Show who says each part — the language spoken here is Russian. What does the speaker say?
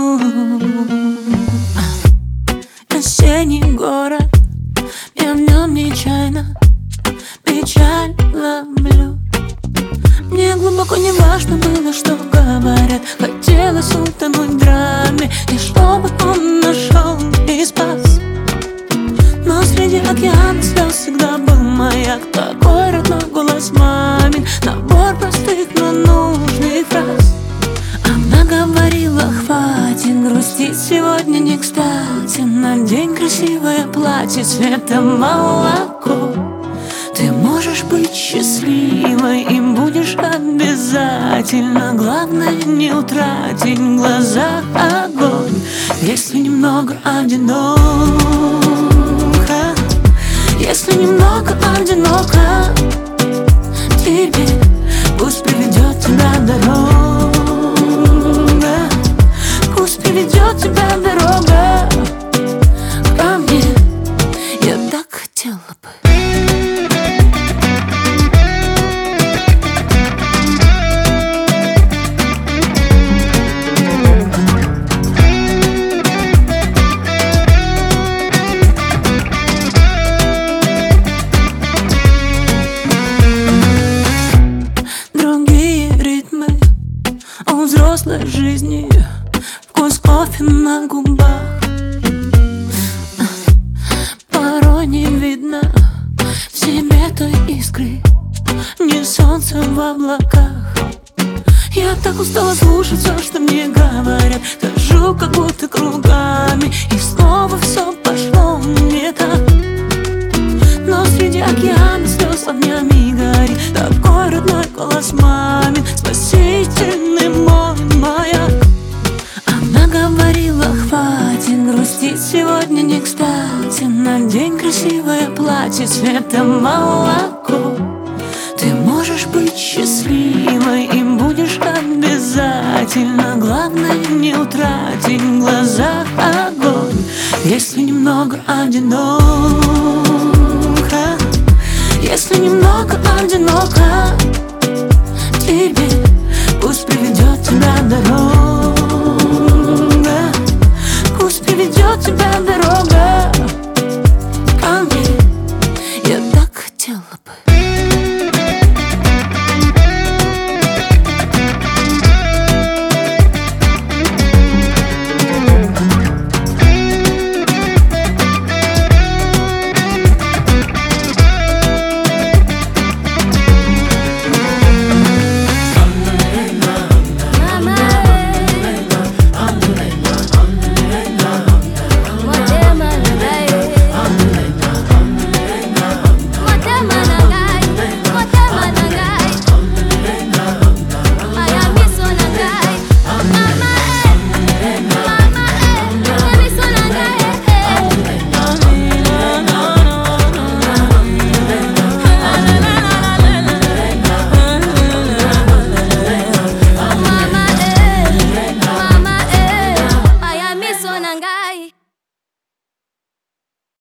Speaker 1: Осенний город, я в нем нечаянно печаль ловлю. Мне глубоко не важно было, что говорят. Хотелось утонуть в драме, и чтобы он нашел и спас. Но среди океана слез всегда был маяк. Такой родной голос мамин, набор простых, но нужных фраз. Она говорила: хватит грустить, сегодня не кстати. Надень красивое платье цвета молоко. Ты можешь быть счастливой, им будешь обязательно. Главное, не утратить в глазах огонь. Если немного одиноко, если немного одиноко тебе, пусть приведет тебя дорога. Пусть приведет тебя дорога ко мне. Я так хотела бы. Взрослой жизни, вкус кофе на губах. Порой не видно в себе той искры, ни солнца в облаках. Я так устала слушать все, что мне говорят. Хожу как будто кругами, и снова все пошло не так. Но среди океана слез огнями горит такой родной голос мамин, спасительный мой маяк. Она говорила: хватит грустить, сегодня не кстати. Надень красивое платье цвета молоко. Ты можешь быть счастливой, им будешь обязательно. Главное, не утратить в глазах огонь. Если немного одиноко, если немного одиноко тебе, пусть приведет тебя дорога.